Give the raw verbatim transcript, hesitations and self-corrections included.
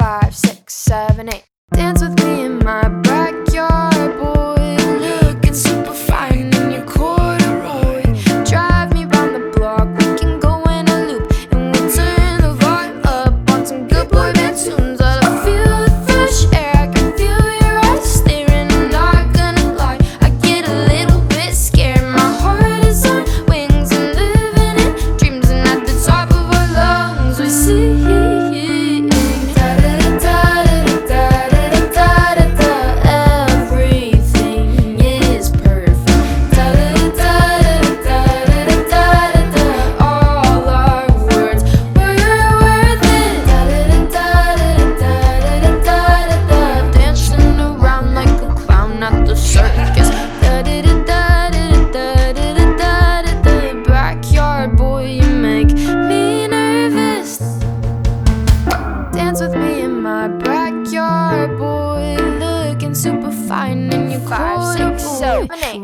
five, six, seven, eight. Dance with me in my backyard, boy. Looking super fine in your corduroy. Drive me round the block, we can go in a loop, and we'll turn the volume up on some good boy band tunes. I feel the fresh air, I can feel your eyes staring. I'm not gonna lie, I get a little bit scared. My heart is on wings and living in dreams, and at the top of our lungs we see. Dance with me in my backyard, boy. Looking super fine in your Five, six, corduroy. seven, eight.